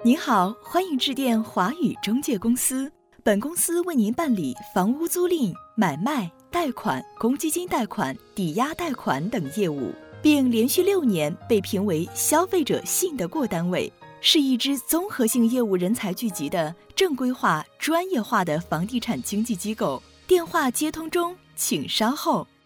您好，欢迎致电华宇中介公司，本公司为您办理房屋租赁、买卖、贷款、公积金贷款、抵押贷款等业务，并连续6年被评为消费者信得过单位，是一支综合性业务人才聚集的正规化、专业化的房地产经纪机构。电话接通中，请稍后。